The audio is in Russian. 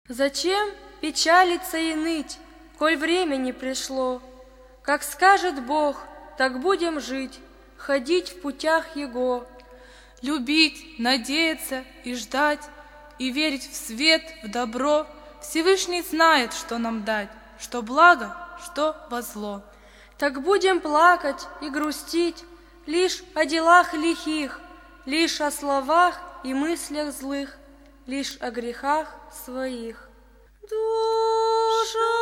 Зачем печалиться и ныть, коль время не пришло? Как скажет Бог, так будем жить, ходить в путях Его. Любить, надеяться и ждать, и верить в свет, в добро. Всевышний знает, что нам дать, что благо, что во зло. Так будем плакать и грустить лишь о делах лихих, лишь о словах и мыслях злых, лишь о грехах своих. Душа